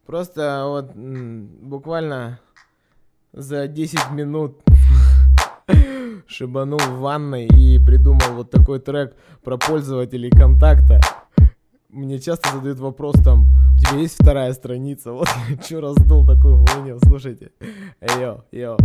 Просто вот буквально за 10 минут шибанул в ванной и придумал вот такой трек про пользователей контакта. Мне часто задают вопрос там: у тебя есть вторая страница? Вот я чё раздул такую хуйню, слушайте. Йо.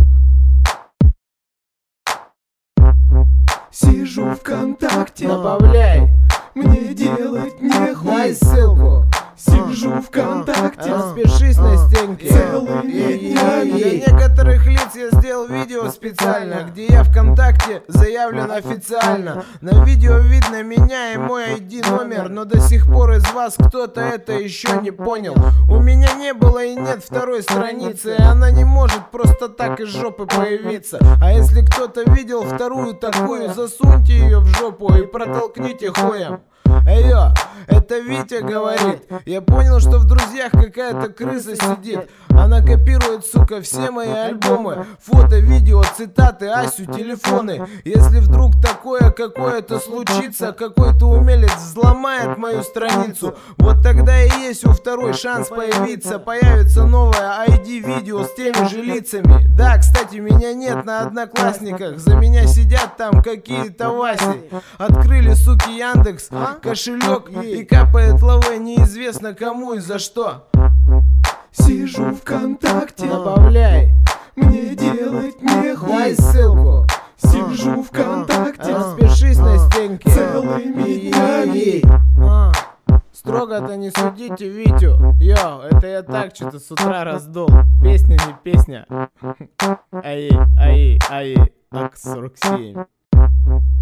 Сижу ВКонтакте, Добавляй, мне делать нехуй. дай ссылку. Сижу ВКонтакте, Распишись на стенке. целыми днями. Для некоторых лиц я сделал видео специально, где я ВКонтакте заявлен официально. На видео видно меня и мой ID номер, но до сих пор из вас кто-то это еще не понял. У меня не было и нет второй страницы, и она не может просто так из жопы появиться. А если кто-то видел вторую такую, засуньте ее в жопу и протолкните хуем. Эйо, это Витя говорит. Я понял, что в друзьях какая-то крыса сидит. Она копирует, сука, все мои альбомы. Фото, видео, цитаты, Асю, телефоны. Если вдруг такое какое-то случится, какой-то умелец взломает мою страницу, вот тогда и есть у второй шанс появиться. Появится новое ID-видео с теми же лицами. Да, кстати, меня нет на Одноклассниках. За меня сидят там какие-то Васи. Открыли, суки, Яндекс кошелек и капает лаве неизвестно кому и за что. Сижу ВКонтакте, Добавляй, мне делать нехуй. дай ссылку. Сижу ВКонтакте, Распишись на стенке. целыми днями. Строго-то не судите Витю. Йо, это я так что-то с утра раздул. Песня не песня. Ай, АК-47.